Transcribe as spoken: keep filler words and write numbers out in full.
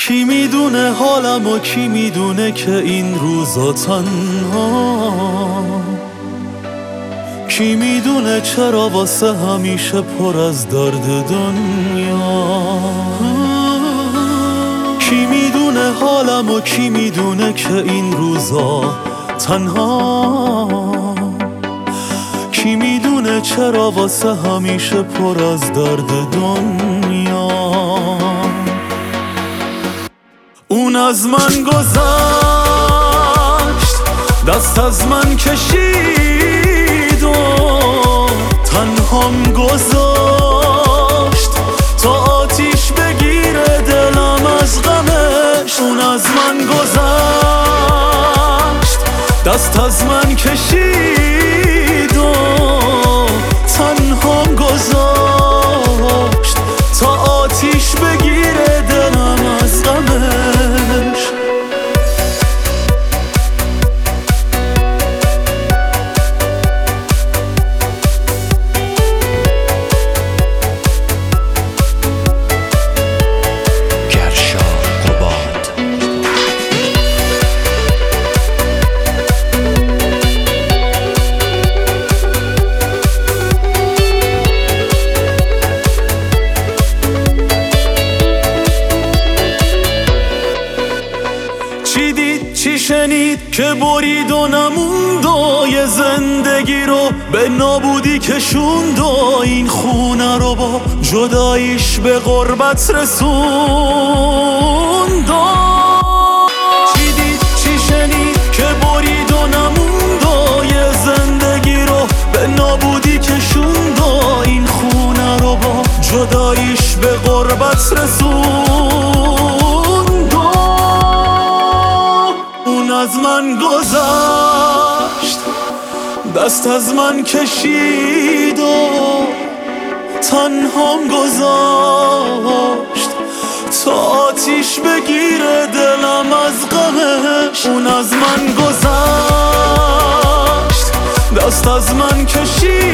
کی میدونه حالم و کی میدونه که این روزا تنها، کی میدونه چرا واسه همیشه پر از درد دنیا، کی میدونه حالم و کی میدونه که این روزا تنها، کی میدونه چرا واسه همیشه پر از درد دنیا. اون از من گذشت، دست از من کشید و تنهام گذاشت تا آتیش بگیره دلم از غمش. اون از من گذشت، دست از من کشید و تنهام گذاشت تا آتیش بگیره دلم از غمش. چی دید چی شنید که برید و نموند و یه زندگی رو به نابودی کشوند و این خونه رو با جداییش به غربت رسوند. چی دید چی شنید که برید و نموند و یه زندگی رو به نابودی کشوند و این خونه رو با جداییش به غربت رسوند. از من گذشت، دست از من کشید و تنهام گذاشت تا آتیش بگیره دلم از غمش. اون از من گذشت، دست از من کشید